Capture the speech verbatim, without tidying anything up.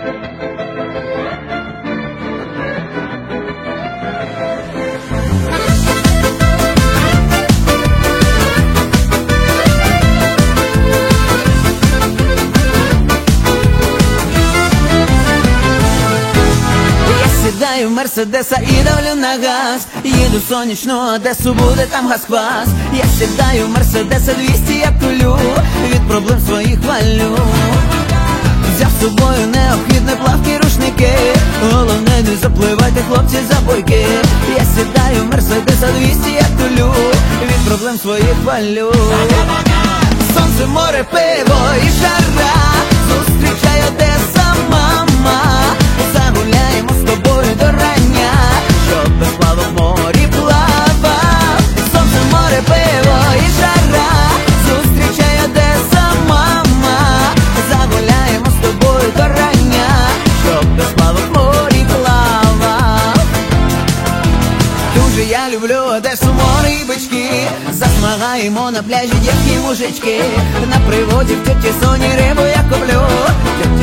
Сідаю в Мерседеса і давлю на газ. Їду в сонячну Одесу, буде там газ-квас. Я сідаю в Мерседеса двісті, я тулю, від проблем своїх валю. Взяв з собою необхідне плавкі рушники, головне не запливайте, хлопці, за бойки. Я сідаю в Мерседеса двісті, я тулю, від проблем своїх валю. Сонце, море, пиво і жара, зустрічай Одеса, мама. Загуляємо з тобою до рання, щоб без плавок в морі плавав. Сонце, море, пиво і жара, зустрічай Одеса, мама. Загуляємо з тобою до рання, щоб без плавок в морі плавав. Дуже я люблю Одесу, море і бички. Засмагаємо на пляжі дівки, мужички. На приводі в тьоті Соні рибу я куплю.